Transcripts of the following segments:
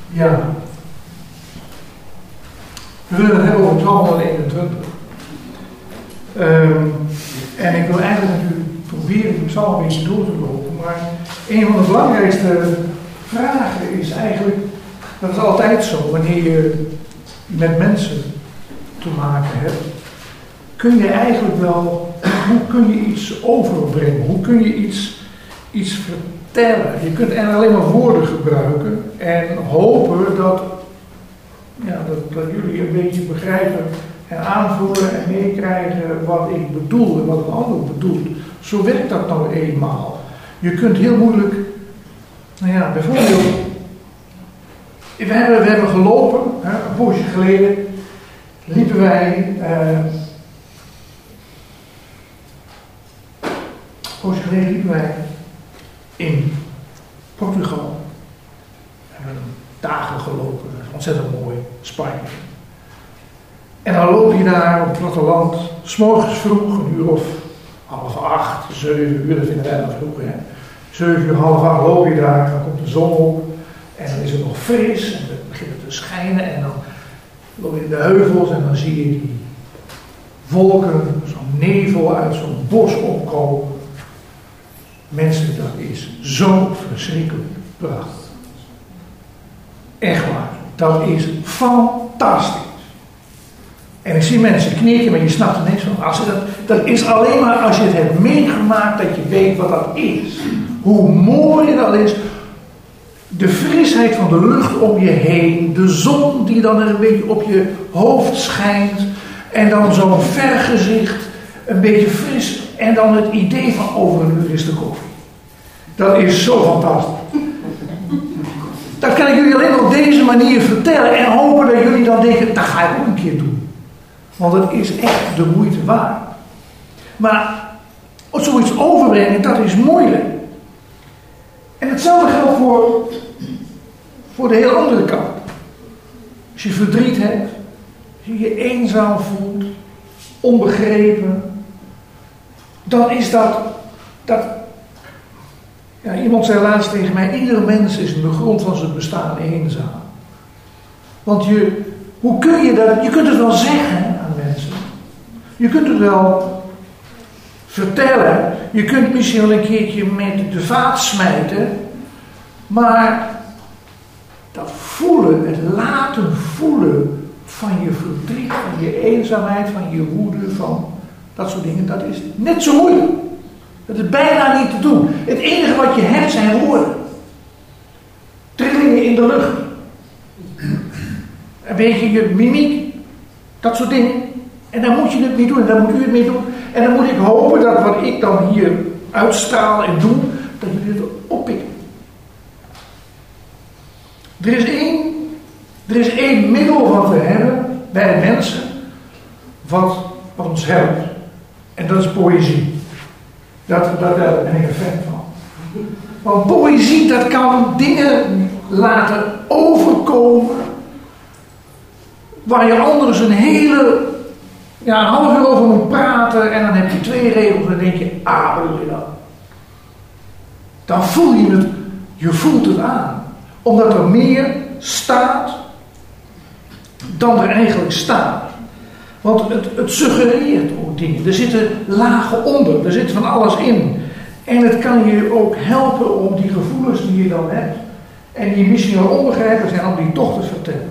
Ja. We willen het hebben over Psalm 121. En ik wil eigenlijk met u proberen die psalm een beetje door te lopen. Maar een van de belangrijkste vragen is eigenlijk, dat is altijd zo, wanneer je met mensen te maken hebt, kun je eigenlijk wel, hoe kun je iets overbrengen? Hoe kun je iets vertellen? Je kunt er alleen maar woorden gebruiken en hopen dat jullie een beetje begrijpen en aanvoelen en meekrijgen wat ik bedoel en wat een ander bedoelt. Zo werkt dat nou eenmaal. Je kunt heel moeilijk, bijvoorbeeld, we hebben gelopen, een poosje geleden liepen wij, in Portugal. We hebben dagen gelopen, dat is ontzettend mooi, Spanje. En dan loop je daar op het platteland, 's morgens vroeg, een uur of 7:30, 7 uur, dat vinden wij dan vroeg, hè. 7 uur, 7:30 loop je daar, dan komt de zon op en dan is het nog fris en dan begint het te schijnen en dan loop je in de heuvels en dan zie je die wolken, zo'n nevel uit zo'n bos opkomen. Mensen, dat is zo verschrikkelijk prachtig. Echt waar, dat is fantastisch. En ik zie mensen knikken, maar je snapt er niks van. Dat is alleen maar als je het hebt meegemaakt dat je weet wat dat is. Hoe mooi dat is. De frisheid van de lucht om je heen. De zon die dan een beetje op je hoofd schijnt. En dan zo'n vergezicht. Een beetje fris. En dan het idee van over een uur is de koffie. Dat is zo fantastisch. Dat kan ik jullie alleen op deze manier vertellen. En hopen dat jullie dan denken, dat ga ik ook een keer doen. Want het is echt de moeite waard. Maar zoiets overbrengen, dat is moeilijk. En hetzelfde geldt voor de hele andere kant. Als je verdriet hebt, als je je eenzaam voelt, onbegrepen, dan is dat iemand zei laatst tegen mij, iedere mens is in de grond van zijn bestaan eenzaam. Want hoe kun je dat, je kunt het wel zeggen aan mensen. Je kunt het wel vertellen. Je kunt misschien wel een keertje met de vaat smijten. Maar dat voelen, het laten voelen van je verdriet, van je eenzaamheid, van je woede, van dat soort dingen, dat is net zo moeilijk. Dat is bijna niet te doen. Het enige wat je hebt zijn woorden. Trillingen in de lucht. Een beetje je mimiek, dat soort dingen. En dan moet je het mee doen, en dan moet u het mee doen. En dan moet ik hopen dat wat ik dan hier uitstraal en doe, dat jullie het oppikken. Er is één middel wat we hebben bij de mensen, wat ons helpt. En dat is poëzie. Daar ben ik een fan van. Want poëzie, dat kan dingen laten overkomen waar je anders een half uur over moet praten en dan heb je 2 regels en dan denk je, wat bedoel je dan? Dan voel je het, je voelt het aan. Omdat er meer staat dan er eigenlijk staat. Want het suggereert ook dingen. Er zitten lagen onder, er zit van alles in. En het kan je ook helpen om die gevoelens die je dan hebt en die misschien wel onbegrijpelijk zijn, om die toch te vertellen.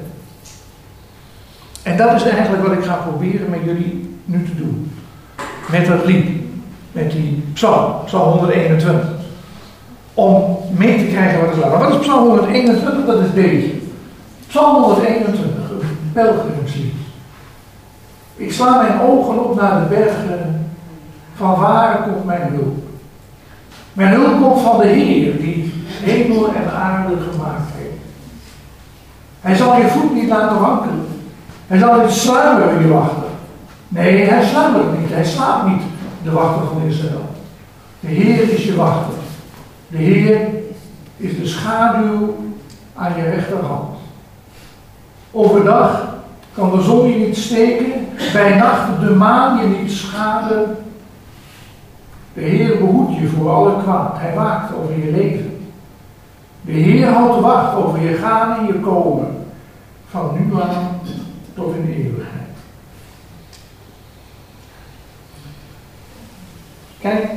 En dat is eigenlijk wat ik ga proberen met jullie nu te doen. Met dat lied. Met die psalm 121. Om mee te krijgen wat er staat. Maar wat is psalm 121? Dat is deze. Psalm 121, een pelgrimslied. Ik sla mijn ogen op naar de bergen. Van waar komt mijn hulp? Mijn hulp komt van de Heer, die hemel en aarde gemaakt heeft. Hij zal je voet niet laten wankelen. Hij zal niet sluimeren, je wachter. Nee, hij sluimert niet. Hij slaapt niet, de wachter van Israël. De Heer is je wachter. De Heer is de schaduw aan je rechterhand. Overdag kan de zon je niet steken, bij nacht de maan je niet schaden. De Heer behoedt je voor alle kwaad. Hij waakt over je leven. De Heer houdt wacht over je gaan en je komen. Van nu aan tot in de eeuwigheid. Kijk,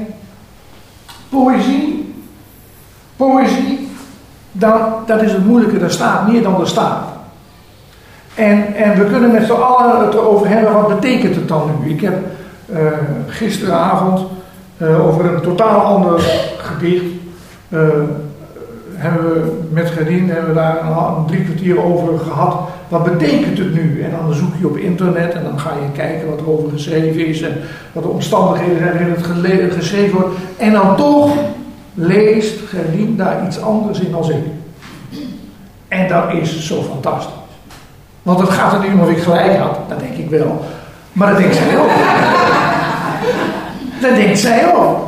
poëzie, dat is het moeilijke, daar staat meer dan er staat. En we kunnen met z'n allen het erover hebben, wat betekent het dan nu? Ik heb gisteravond over een totaal ander gedicht, hebben we met Gerdien daar een 3 kwartier over gehad. Wat betekent het nu? En dan zoek je op internet en dan ga je kijken wat er over geschreven is en wat de omstandigheden zijn waarin het geschreven wordt. En dan toch leest Gerdien daar iets anders in als ik. En dat is zo fantastisch. Want het gaat er niet om of ik gelijk had, dat denk ik wel. Maar dat denkt zij ook. Dat denkt zij ook.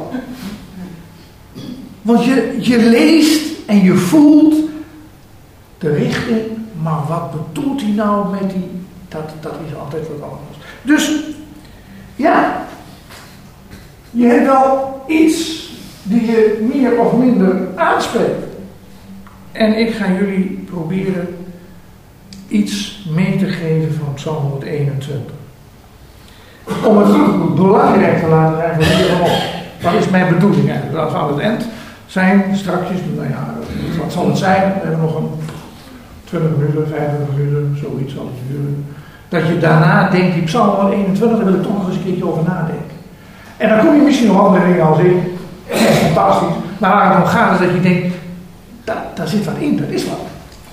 Want je leest en je voelt de richting, maar wat bedoelt hij nou met die, dat is altijd wat anders. Dus, ja, je hebt wel iets die je meer of minder aanspreekt. En ik ga jullie proberen iets mee te geven van Psalm 121. Om het belangrijk te laten zijn voor iedereen op. Wat is mijn bedoeling eigenlijk? Dat we aan het eind zijn, strakjes, nou ja, wat zal het zijn? We hebben nog een 20 minuten, 25 minuten, zoiets zal het duren. Dat je daarna denkt, die Psalm 21, daar wil ik toch nog eens een keertje over nadenken. En dan kom je misschien nog andere dingen als ik. Dat is fantastisch. Maar waar het om gaat is dat je denkt, daar zit wat in, dat is wat.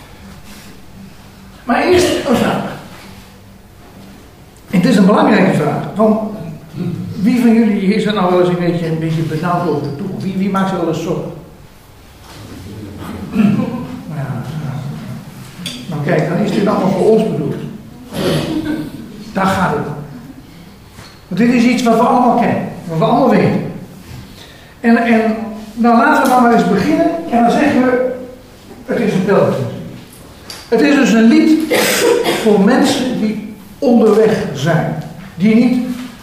Maar eerst een vraag. En het is een belangrijke vraag. Want wie van jullie is er nou wel eens een beetje benauwd over de toekomst? Wie maakt zich wel eens zorgen? Nou kijk, dan is dit allemaal voor ons bedoeld. Daar gaat het om. Want dit is iets wat we allemaal kennen. Wat we allemaal weten. En nou laten we dan maar eens beginnen. En dan zeggen we, het is een pelgrimslied. Het is dus een lied voor mensen die onderweg zijn. Die niet,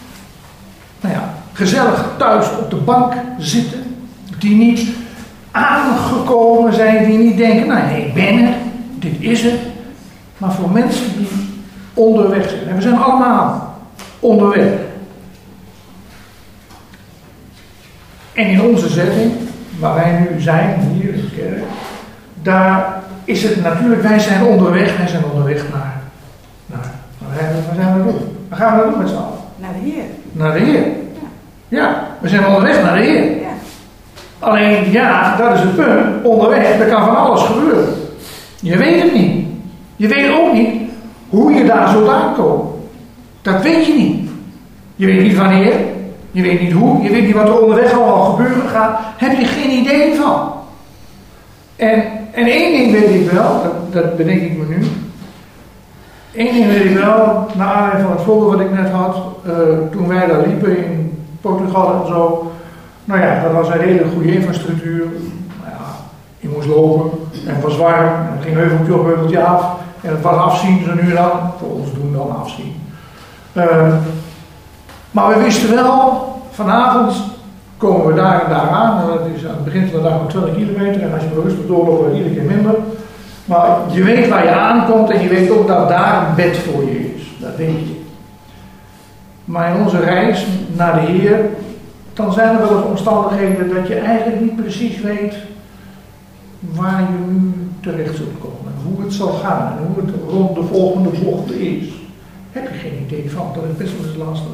gezellig thuis op de bank zitten. Die niet aangekomen zijn. Die niet denken, nee, ik ben er. Dit is het. Maar voor mensen die onderweg zijn. En we zijn allemaal onderweg. En in onze setting, waar wij nu zijn, hier in de kerk, daar is het natuurlijk, wij zijn onderweg naar waar zijn we naartoe? Waar gaan we naartoe met z'n allen? Naar de Heer. Naar de Heer. Ja, we zijn onderweg naar de Heer. Ja. Alleen, ja, dat is het punt. Onderweg, er kan van alles gebeuren. Je weet het niet. Je weet ook niet hoe je daar zult aankomen. Dat weet je niet. Je weet niet wanneer. Je weet niet hoe. Je weet niet wat er onderweg allemaal gebeuren gaat. Heb je geen idee van. En één ding weet ik wel. Dat bedenk ik me nu. Eén ding weet ik wel. Naar aanleiding van het voorbeeld wat ik net had. Toen wij daar liepen in Portugal en zo. Nou ja, dat was een hele goede infrastructuur. Nou ja, je moest lopen. En het was warm. En het ging heuveltje op, heuveltje af. En het was afzien zo nu en dan. Voor ons doen we dan afzien. Maar we wisten wel, vanavond komen we daar en daar aan. En dat is aan het begin van de dag nog 20 kilometer. En als je rustig doorloopt, wordt het iedere keer minder. Maar je weet waar je aankomt en je weet ook dat daar een bed voor je is. Dat weet je. Maar in onze reis naar de Heer, dan zijn er wel eens omstandigheden dat je eigenlijk niet precies weet waar je nu terecht zult komen. En hoe het zal gaan en hoe het rond de volgende bocht is. Heb je geen idee van, dat is best wel eens lastig.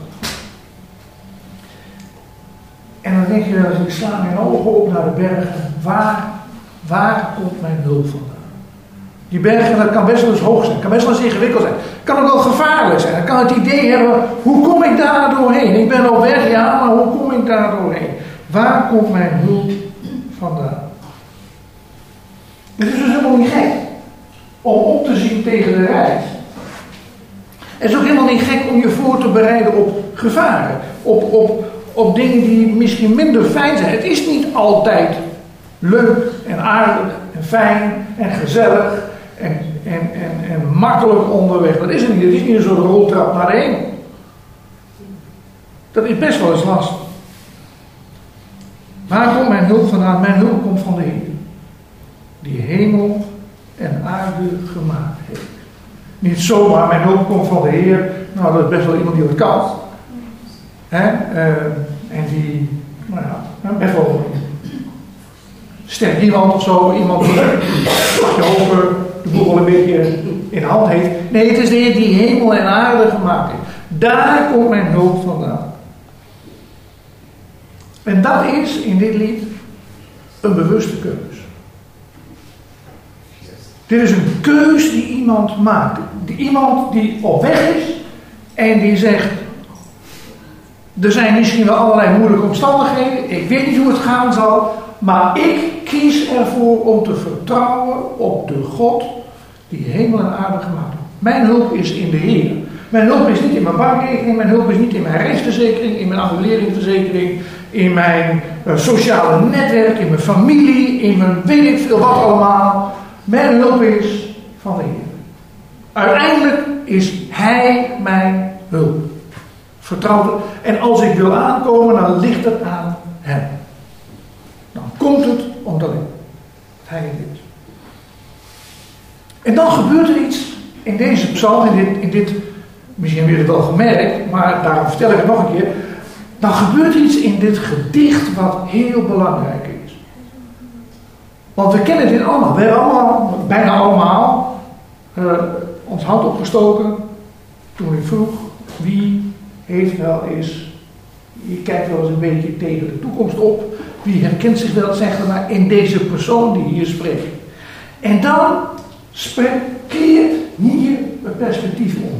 En dan denk je wel eens, ik sla mijn ogen op naar de bergen. Waar komt mijn hulp vandaan? Die bergen, dat kan best wel eens hoog zijn. Kan best wel eens ingewikkeld zijn. Kan ook wel gevaarlijk zijn. Dan kan het idee hebben, hoe kom ik daar doorheen? Ik ben op weg, ja, maar hoe kom ik daar doorheen? Waar komt mijn hulp vandaan? Het is dus helemaal niet gek om op te zien tegen de reis. Het is ook helemaal niet gek om je voor te bereiden op gevaren. Op dingen die misschien minder fijn zijn. Het is niet altijd leuk en aardig en fijn en gezellig en makkelijk onderweg. Dat is het niet. Het is niet een soort roltrap naar de hemel. Dat is best wel eens lastig. Waar komt mijn hulp vandaan? Mijn hulp komt van de Heer. die hemel en aarde gemaakt heeft. Niet zomaar, mijn hulp komt van de Heer. Nou, dat is best wel iemand die dat kan. En die, nou ja, best wel sterk iemand of zo. Iemand die mag je hopen de boel wel een beetje in de hand heeft. Nee, het is de Heer die hemel en aarde gemaakt heeft. Daar komt mijn hulp vandaan. En dat is in dit lied een bewuste keus. Dit is een keus die iemand maakt. Iemand die op weg is en die zegt: er zijn misschien wel allerlei moeilijke omstandigheden, ik weet niet hoe het gaan zal, maar ik kies ervoor om te vertrouwen op de God die hemel en aarde gemaakt heeft. Mijn hulp is in de Heer. Mijn hulp is niet in mijn bankrekening, mijn hulp is niet in mijn reisverzekering, in mijn annuleringsverzekering, in mijn sociale netwerk, in mijn familie, in mijn weet ik veel wat allemaal. Mijn hulp is van de Heer. Uiteindelijk is Hij mijn hulp. Vertrouw het. En als ik wil aankomen, dan ligt het aan Hem. Dan komt het omdat Hij het is. En dan gebeurt er iets in deze psalm, in dit misschien heb je het wel gemerkt, maar daarom vertel ik het nog een keer. Dan gebeurt er iets in dit gedicht wat heel belangrijk is. Want we kennen dit allemaal. We hebben allemaal, bijna allemaal, ons hand opgestoken toen ik vroeg: wie heeft wel eens, je kijkt wel eens een beetje tegen de toekomst op, wie herkent zich wel, zeg maar, in deze persoon die hier spreekt. En dan keert hier het perspectief om.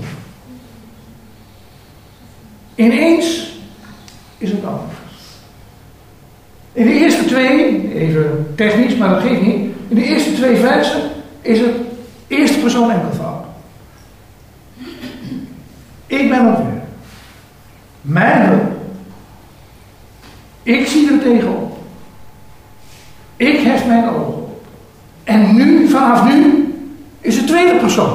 Ineens is het anders. In de eerste twee, even technisch, maar dat geeft niet. In de eerste twee versen is het eerste persoon enkelvoud. Ik ben op weg. Mijn hulp. Ik zie er tegenop. Ik hef mijn ogen op. En nu, vanaf nu, is het tweede persoon.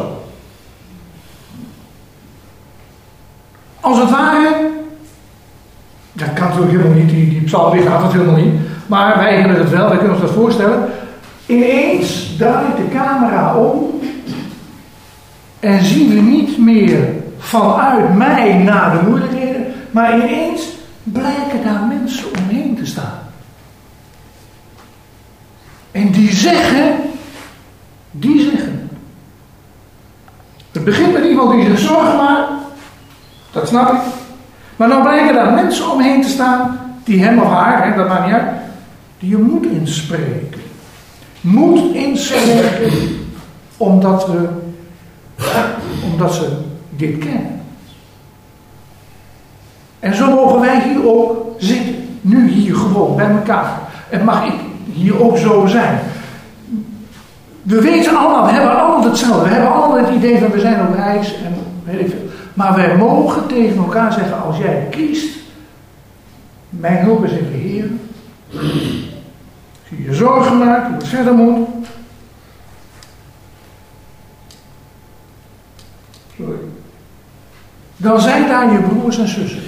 Als het ware, dat kan natuurlijk helemaal niet, die psalm gaat het helemaal niet, maar wij kunnen het wel, wij kunnen ons dat voorstellen. Ineens draait de camera om en zien we niet meer vanuit mij naar de moeilijkheden, maar ineens blijken daar mensen omheen te staan. En die zeggen, het begint met iemand die zich zorgen maakt, dat snap ik. Maar dan blijken daar mensen omheen te staan die hem of haar, dat maakt niet uit, die je moet inspreken. Moet inspreken omdat ze dit kennen. En zo mogen wij hier ook zitten. Nu hier gewoon bij elkaar. En mag ik hier ook zo zijn. We weten allemaal, we hebben allemaal hetzelfde. We hebben allemaal het idee van we zijn op reis en weet ik veel. Maar wij mogen tegen elkaar zeggen, als jij kiest, mijn hulp is in de Heer. Als je je zorgen maakt, hoe het verder moet. Sorry. Dan zijn daar je broers en zussen.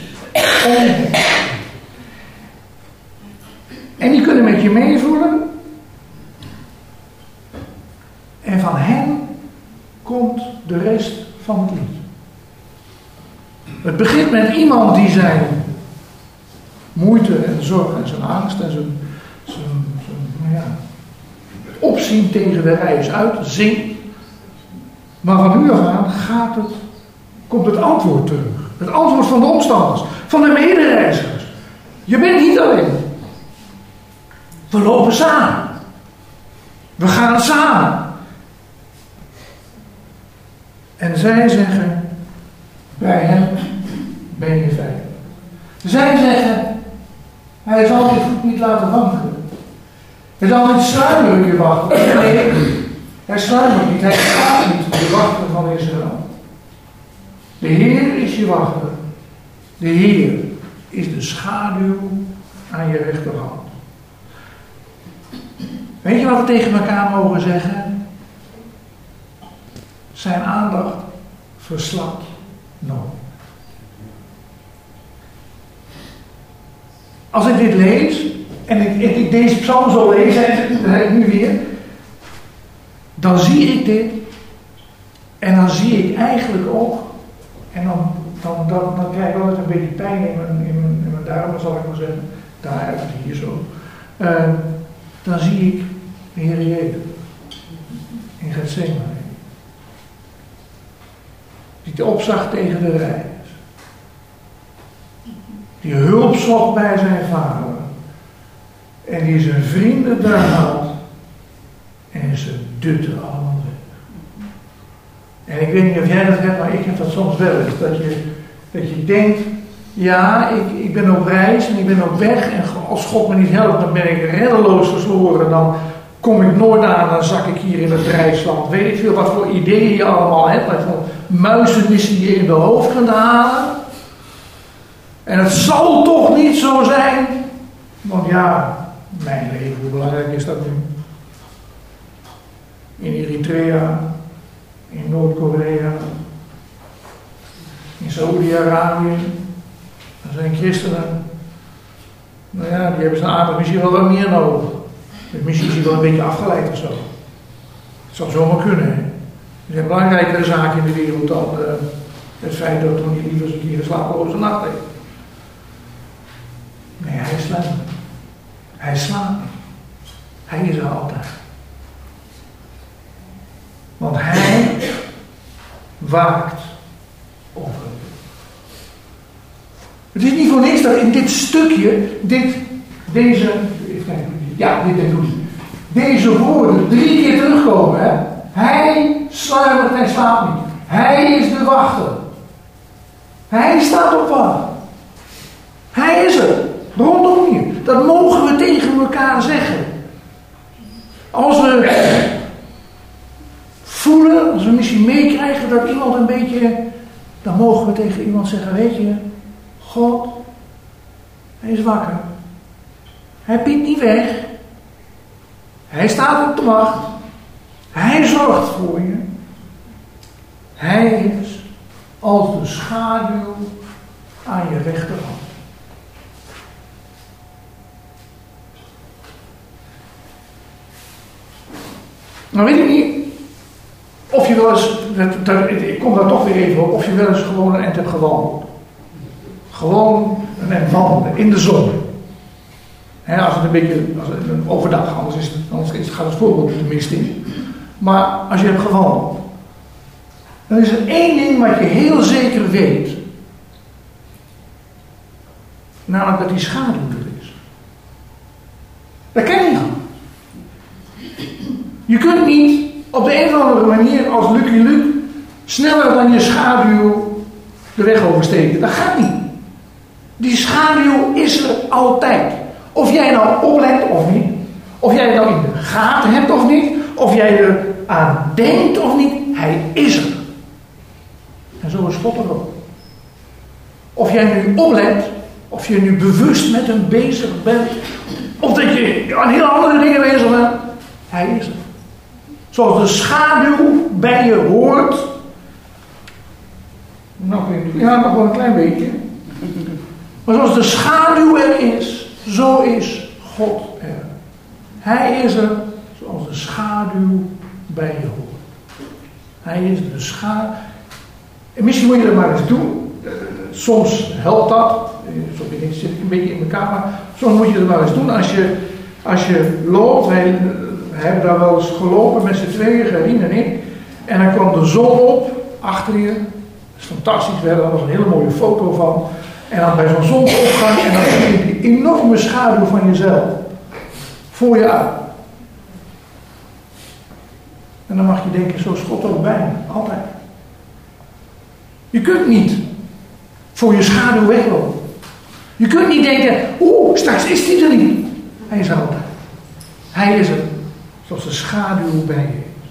En die kunnen met je meevoelen. En van hen komt de rest van het lied. Het begint met iemand die zijn moeite en zorg en zijn angst en zijn opzien tegen de reis uit zingt. Maar van nu af aan komt het antwoord terug. Het antwoord van de omstanders, van de medereizigers. Je bent niet alleen. We lopen samen. We gaan samen. En zij zeggen, bij hem ben je veilig. Zij zeggen, hij zal je voet niet laten wankelen. Hij zal niet sluimerend je wachten. Nee, hij sluimert niet. Hij gaat niet de wachter van Israël. De Heer is je wachter. De Heer is de schaduw aan je rechterhand. Weet je wat we tegen elkaar mogen zeggen? Zijn aandacht verslapt nooit. Als ik dit lees, en ik deze psalm zo lees, en dat heb ik nu weer, dan zie ik dit. En dan zie ik eigenlijk ook. En dan krijg ik altijd een beetje pijn in mijn darmen, zal ik maar zeggen. Daar, hier zo. Dan zie ik de Heer Jezus. In Getsemane. Die opzag tegen de reis. Die hulp zocht bij zijn vader. En die zijn vrienden daar had. En ze dutten allemaal weg. En ik weet niet of jij dat hebt, maar ik heb dat soms wel eens. Dat je denkt, ja, ik ben op reis en ik ben op weg. En als God me niet helpt, dan ben ik reddeloos verloren. Dan kom ik nooit aan, dan zak ik hier in het reisland. Weet ik veel wat voor ideeën je allemaal hebt. Wat voor muizenissen je in de hoofd kunt halen. En het zal toch niet zo zijn. Want ja, mijn leven, hoe belangrijk is dat nu? In Eritrea, in Noord-Korea, in Saoedi-Arabië. Er zijn christenen. Nou ja, die hebben ze aardig misschien wel wat meer nodig. Misschien is hij wel een beetje afgeleid of zo. Het zou zomaar kunnen. Hè? Er zijn belangrijkere zaken in de wereld dan het feit dat Tony liever eens een keer een slapeloze nacht heeft. Nee, hij slaapt niet. Hij slaapt niet. Hij is er altijd. Want hij waakt over het. Het is niet voor niks dat in dit stukje, deze woorden 3 keer terugkomen. Hè? Hij sluimert en slaapt niet. Hij is de wachter. Hij staat op wacht. Hij is er. Rondom je. Dat mogen we tegen elkaar zeggen. Als we voelen, als we misschien meekrijgen dat iemand een beetje, dan mogen we tegen iemand zeggen, weet je, God, hij is wakker. Hij piept niet weg. Hij staat op de wacht. Hij zorgt voor je. Hij is als de schaduw aan je rechterhand. Nou weet ik niet of je wel eens, ik kom daar toch weer even op, of je wel eens gewoon een end hebt gewandeld. Gewoon een end wandelen in de zon. He, als het een beetje, overdag, anders gaat het voorbeeld de mist in. Maar als je hebt gewandeld, dan is er één ding wat je heel zeker weet. Namelijk dat die schaduw er is. Dat ken je niet. Je kunt niet op de een of andere manier als Lucky Luke sneller dan je schaduw de weg oversteken. Dat gaat niet. Die schaduw is er altijd. Of jij nou oplet of niet. Of jij het nou in de gaten hebt of niet. Of jij er aan denkt of niet. Hij is er. En zo is God er ook. Of jij nu oplet. Of je nu bewust met hem bezig bent. Of dat je aan heel andere dingen bezig bent. Hij is er. Zoals de schaduw bij je hoort. Nou, ja, nog wel een klein beetje. Maar zoals de schaduw er is, zo is God er. Hij is er zoals de schaduw bij je hoort. Hij is de schaduw. En misschien moet je dat maar eens doen. Soms helpt dat. Zo zit ik een beetje in elkaar. Maar soms moet je dat maar eens doen. Als je loopt. Wij hebben daar wel eens gelopen met z'n tweeën, Gerien en ik. En dan kwam de zon op achter je. Dat is fantastisch. We hebben daar nog een hele mooie foto van. En dan bij zo'n zonsopgang. En dan zie je die enorme schaduw van jezelf. Voor je uit. En dan mag je denken, zo is God ook bij me. Altijd. Je kunt niet voor je schaduw weglopen. Je kunt niet denken, straks is die er niet. Hij is er altijd. Hij is er. Zoals de schaduw bij je is.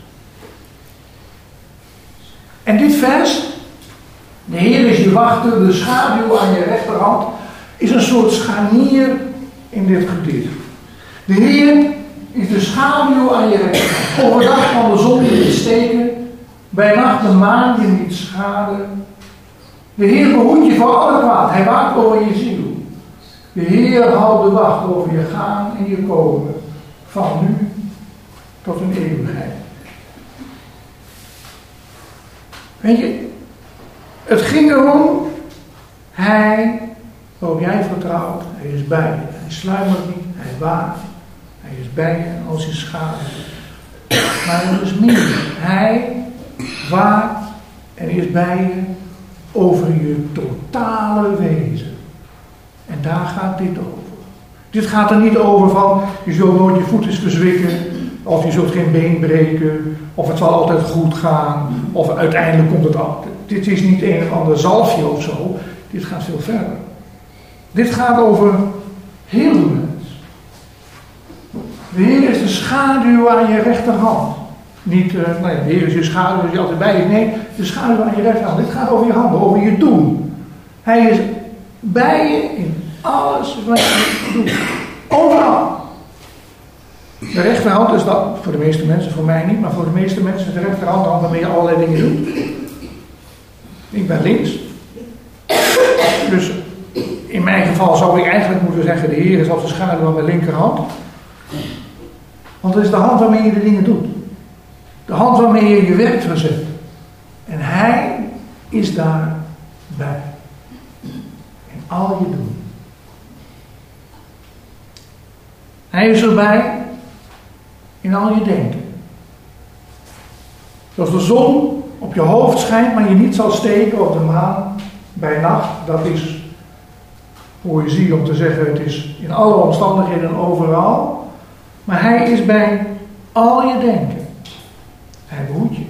En dit vers, de Heer is je wachter, de schaduw aan je rechterhand, is een soort scharnier in dit gedicht. De Heer is de schaduw aan je rechterhand. Overdag kan de zon je niet steken, bij nacht de maan je niet schaden. De Heer behoedt je voor alle kwaad, hij waakt over je ziel. De Heer houdt de wacht over je gaan en je komen, van nu tot een eeuwigheid. Weet je, het ging erom, hij, waarop jij vertrouwt, hij is bij je. Hij sluimert niet, hij waakt. Hij is bij je als je schaduw. Maar er is meer. Hij waakt en is bij je over je totale wezen. En daar gaat dit over. Dit gaat er niet over van, je zult nooit je voetjes verzwikken, of je zult geen been breken, of het zal altijd goed gaan, of uiteindelijk komt het af. Dit is niet een of ander zalfje of zo. Dit gaat veel verder. Dit gaat over heel de mens. De Heer is de schaduw aan je rechterhand. Niet, de Heer is je schaduw als je altijd bij is. Nee, de schaduw aan je rechterhand. Dit gaat over je handen, over je doen. Hij is bij je in alles wat je doet. Overal. De rechterhand is dat, voor de meeste mensen, voor mij niet, maar voor de meeste mensen de rechterhand, de hand waarmee je allerlei dingen doet. Ik ben links. Dus in mijn geval zou ik eigenlijk moeten zeggen, de Heer is als de schaduw aan mijn linkerhand. Want het is de hand waarmee je de dingen doet. De hand waarmee je je werk verzet. En Hij is daarbij. In al je doen. Hij is erbij in al je denken. Zoals de zon op je hoofd schijnt, maar je niet zal steken op de maan bij nacht. Dat is poëzie om te zeggen, het is in alle omstandigheden overal. Maar Hij is bij al je denken. Hij behoedt je.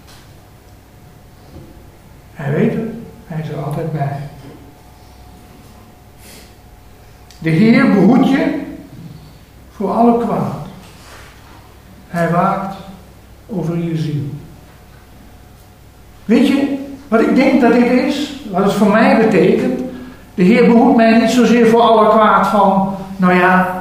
Hij weet het. Hij is er altijd bij. De Heer behoedt je voor alle kwaad. Hij waakt over je ziel. Weet je wat ik denk dat dit is? Wat het voor mij betekent? De Heer behoedt mij niet zozeer voor alle kwaad van, nou ja,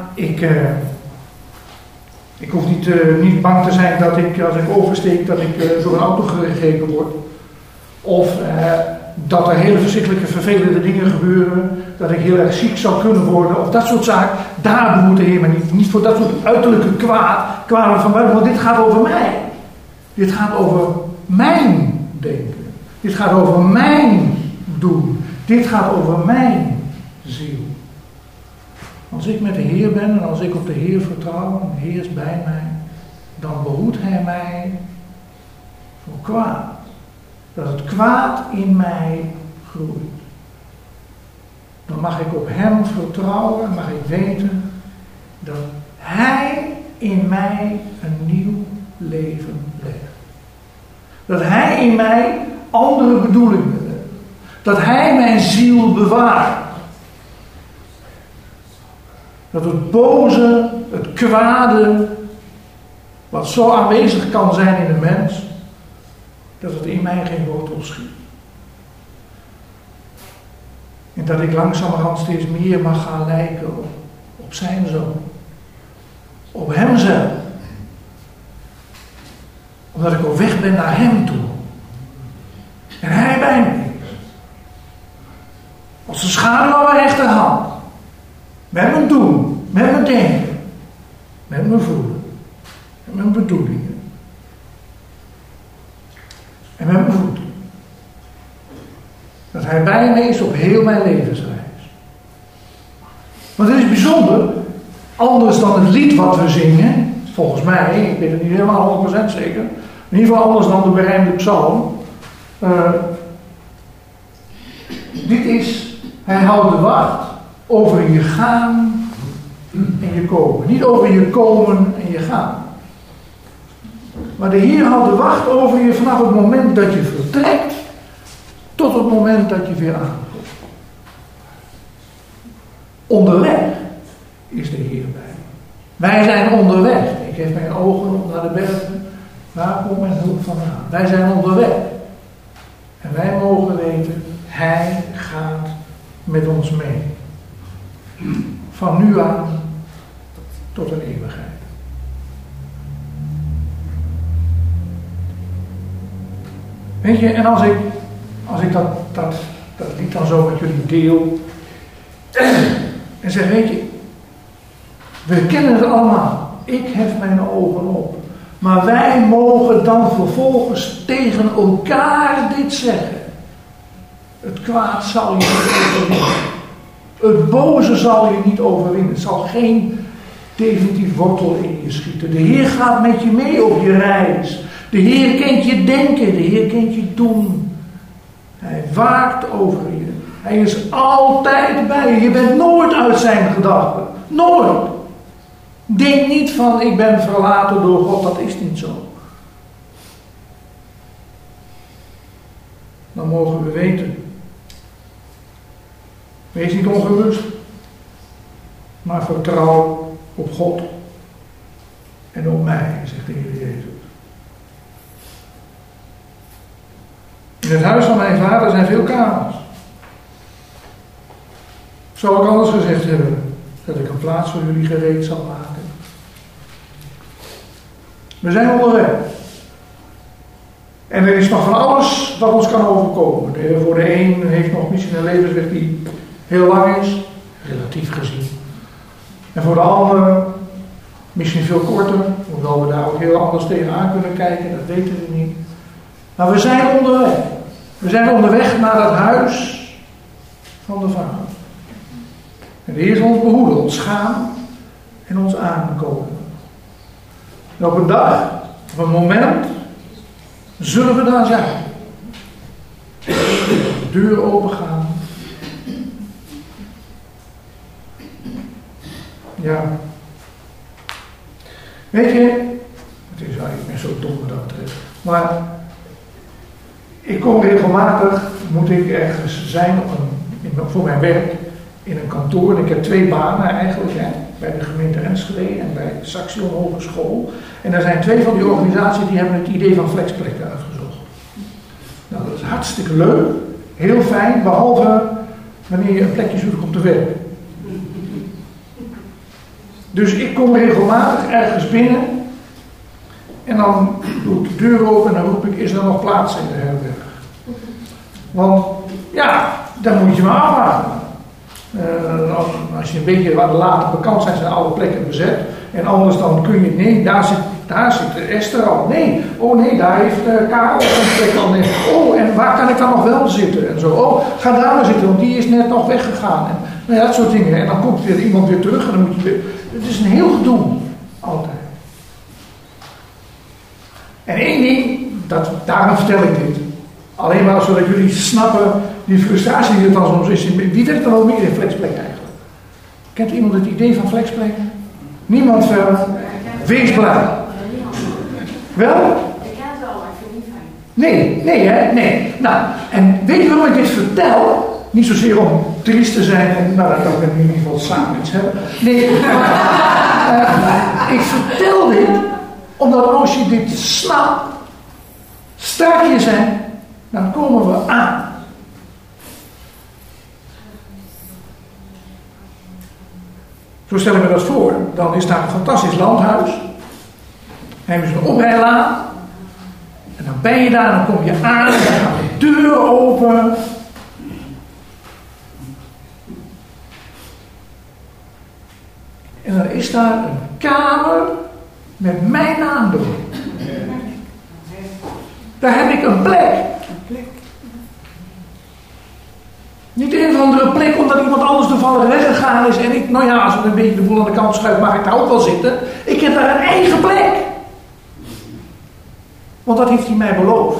ik hoef niet bang te zijn dat ik, als ik oversteek, dat ik door een auto gegrepen word. Of dat er hele verschrikkelijke vervelende dingen gebeuren. Dat ik heel erg ziek zou kunnen worden. Of dat soort zaken. Daar behoedt de Heer me niet. Niet voor dat soort uiterlijke kwaad van buiten. Want dit gaat over mij. Dit gaat over mijn denken. Dit gaat over mijn doen. Dit gaat over mijn ziel. Als ik met de Heer ben en als ik op de Heer vertrouw en de Heer is bij mij, dan behoedt Hij mij voor kwaad. Dat het kwaad in mij groeit. Dan mag ik op Hem vertrouwen en mag ik weten dat Hij in mij een nieuw leven legt. Dat Hij in mij andere bedoelingen legt. Dat Hij mijn ziel bewaart. Dat het boze, het kwade, wat zo aanwezig kan zijn in de mens, dat het in mij geen wortel schiet. En dat ik langzamerhand steeds meer mag gaan lijken op zijn Zoon. Op Hemzelf. Omdat ik op weg ben naar Hem toe. En Hij bij me is. Als de schaduw aan mijn rechterhand. Met mijn doen, met mijn denken, met mijn voelen, met mijn bedoelingen. En met mijn voeten. Dat Hij bij me is op heel mijn levensreis. Want het is bijzonder, anders dan het lied wat we zingen, volgens mij, ik weet het niet helemaal 100% zeker, in ieder geval anders dan de berijmde psalm. Dit is, Hij houdt de wacht over je gaan en je komen. Niet over je komen en je gaan. Maar de Heer houdt de wacht over je vanaf het moment dat je vertrekt tot het moment dat je weer aankomt. Onderweg is de Heer bij. Wij zijn onderweg. Ik heb mijn ogen op naar de bergen. Waar komt mijn hulp vandaan? Wij zijn onderweg. En wij mogen weten, Hij gaat met ons mee. Van nu aan tot een eeuwigheid. Weet je, en als ik dat lied dan zo met jullie deel en zeg, weet je, we kennen het allemaal. Ik hef mijn ogen op Maar wij mogen dan vervolgens tegen elkaar dit zeggen. Het kwaad zal je niet overwinnen. Het boze zal je niet overwinnen. Het zal geen definitief wortel in je schieten. De Heer gaat met je mee op je reis. De Heer kent je denken. De Heer kent je doen. Hij waakt over je. Hij is altijd bij je. Je bent nooit uit zijn gedachten. Nooit. Denk niet van ik ben verlaten door God. Dat is niet zo. Dan mogen we weten. Wees niet ongerust. Maar vertrouw op God. En op mij, zegt de Heer Jezus. In het huis van mijn vader zijn veel kamers. Zou ik anders gezegd hebben, dat ik een plaats voor jullie gereed zal maken. We zijn onderweg. En er is nog van alles wat ons kan overkomen. Voor de een heeft nog misschien een levensweg die heel lang is, relatief gezien. En voor de ander misschien veel korter, hoewel we daar ook heel anders tegenaan kunnen kijken, dat weten we niet. Maar we zijn onderweg. We zijn onderweg naar het huis van de Vader. En de Heer zal ons behoeden, ons gaan en ons aankomen. En op een dag, op een moment, zullen we daar zijn. De deur opengaan. Ja. Weet je, het is eigenlijk zo dom wat dat betreft. Maar ik kom regelmatig, moet ik ergens zijn voor mijn werk in een kantoor. En ik heb 2 banen eigenlijk, bij de gemeente Enschede en bij de Saxion Hogeschool. En er zijn 2 van die organisaties die hebben het idee van flexplekken uitgezocht. Nou, dat is hartstikke leuk, heel fijn, behalve wanneer je een plekje zoekt om te werken. Dus ik kom regelmatig ergens binnen en dan doe ik de deur open en dan roep ik, is er nog plaats in de herberg? Want ja, dan moet je maar afwachten. Als je een beetje wat later bekend zijn alle plekken bezet. En anders dan kun je, nee, daar zit Esther al. Nee, oh nee, daar heeft Karel een plek al. Nee. Oh, en waar kan ik dan nog wel zitten? En zo, oh, ga daar maar zitten, want die is net nog weggegaan. En nou ja, dat soort dingen. En dan komt weer iemand weer terug en dan moet je weer. Het is een heel gedoe, altijd. En één ding, daarom vertel ik dit. Alleen maar zodat jullie snappen die frustratie die er dan soms is. Wie werkt dan ook meer in flexplek eigenlijk? Kent iemand het idee van flexplek? Niemand verder. Wees blij. Wel? Ik ken het wel, maar ik vind het niet fijn. Nee. Nou, en weet je waarom ik dit vertel? Niet zozeer om triest te zijn en nou, dat we in ieder geval samen iets hebben. Nee, ik vertel dit omdat als je dit snapt, sterk je zijn, dan komen we aan. Zo stel ik me dat voor. Dan is daar een fantastisch landhuis. Dan hebben ze een oprijlaan. En dan ben je daar, dan kom je aan, dan gaat de deur open. En dan is daar een kamer met mijn naam erop. Daar heb ik een plek. Niet een of andere plek omdat iemand anders toevallig weggegaan is en ik, nou ja, als we een beetje de boel aan de kant schuift, mag ik daar ook wel zitten. Ik heb daar een eigen plek. Want dat heeft hij mij beloofd.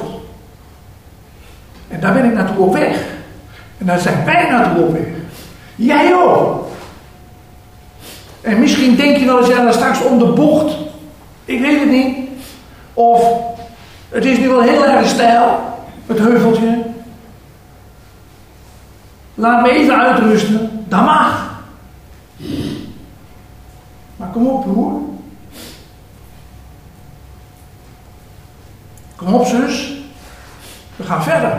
En daar ben ik naartoe op weg. En daar zijn wij naartoe op weg. Jij ook. En misschien denk je wel eens, ja, dan straks om de bocht. Ik weet het niet. Of het is nu wel heel erg steil, het heuveltje. Laat me even uitrusten. Dat mag. Maar kom op, broer. Kom op, zus. We gaan verder.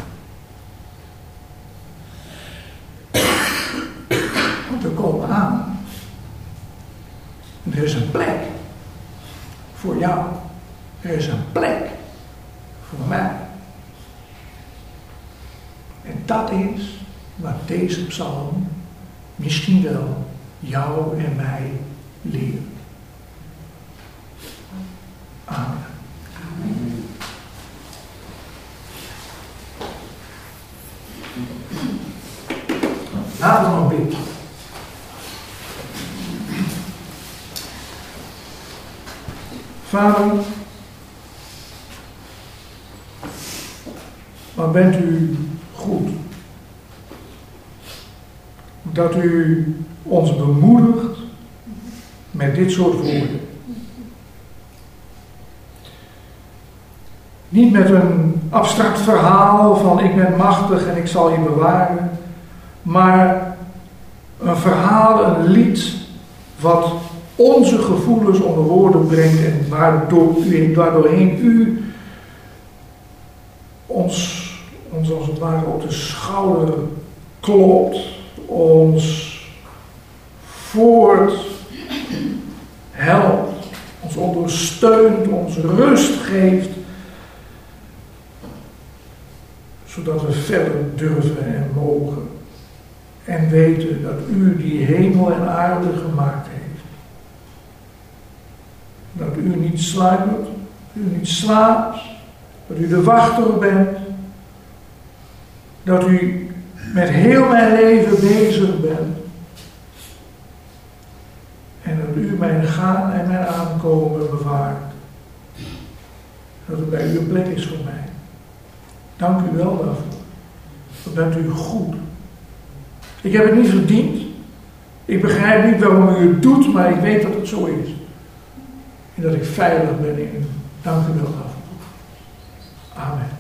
Want we komen aan. En er is een plek voor jou. Er is een plek voor mij. En dat is wat deze psalm misschien wel jou en mij leert. Laten we nog bidden. Vader, wat bent u goed. Dat u ons bemoedigt met dit soort woorden. Niet met een abstract verhaal van ik ben machtig en ik zal je bewaren. Maar een verhaal, een lied wat onze gevoelens onder woorden brengt en waardoorheen u ons als het ware op de schouder klopt, ons voort helpt, ons ondersteunt, ons rust geeft, zodat we verder durven en mogen en weten dat u die hemel en aarde gemaakt heeft. Dat u niet sluimert, dat u niet slaapt, dat u de wachter bent, dat u met heel mijn leven bezig bent en dat u mijn gaan en mijn aankomen bewaart. Dat er bij u een plek is voor mij. Dank u wel daarvoor. Wat bent u goed. Ik heb het niet verdiend. Ik begrijp niet waarom u het doet, maar ik weet dat het zo is. En dat ik veilig ben in u. Dank u wel daarvoor. Amen.